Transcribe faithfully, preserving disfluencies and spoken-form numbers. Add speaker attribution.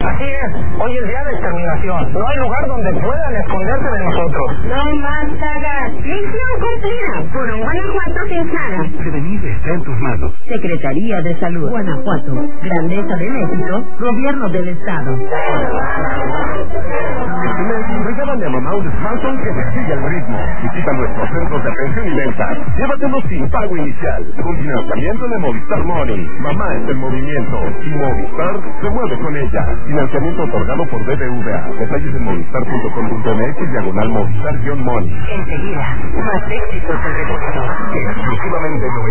Speaker 1: Así es, hoy es día de exterminación. No hay lugar donde puedan esconderse de nosotros.
Speaker 2: No más sagas. Misión cumplida. Por un Guanajuato sin sagas.
Speaker 3: Prevenir está en tus manos.
Speaker 4: Secretaría de Salud. Guanajuato. Grandeza de México. Gobierno del Estado.
Speaker 3: Este mes, regálale a mamá un smartphone que te siga el ritmo. Visita nuestros centros de atención y venta. Llévatelo sin pago inicial. Con financiamiento de Movistar Money. Mamá es el movimiento. Y Movistar se mueve con ella. Financiamiento otorgado por B B V A. Detalles en movistar punto com punto m x diagonal Movistar-Money.
Speaker 4: Enseguida, más éxitos del reportador.
Speaker 3: Exclusivamente